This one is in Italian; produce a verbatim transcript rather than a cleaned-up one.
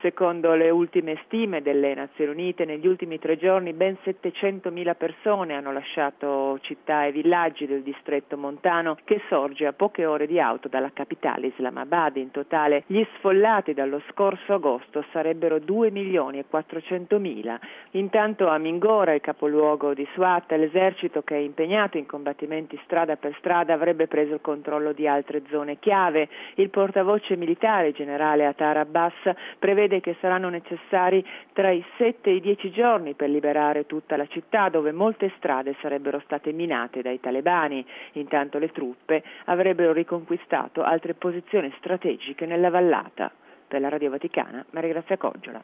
Secondo le ultime stime delle Nazioni Unite, negli ultimi tre giorni ben settecentomila persone hanno lasciato città e villaggi del distretto montano, che sorge a poche ore di auto dalla capitale Islamabad. In totale gli sfollati dallo scorso agosto sarebbero due milioni e quattrocentomila. Intanto a Mingora, il capoluogo di Swat, l'esercito, che è impegnato in combattimenti strada per strada, avrebbe preso il controllo di altre zone chiave. Il portavoce militare, generale Attar Abbas, prevede che saranno necessari tra i sette e i dieci giorni per liberare tutta la città, dove molte strade sarebbero state minate dai talebani. Intanto le truppe avrebbero riconquistato altre posizioni strategiche nella vallata. Per la Radio Vaticana, Maria Grazia Coggiola.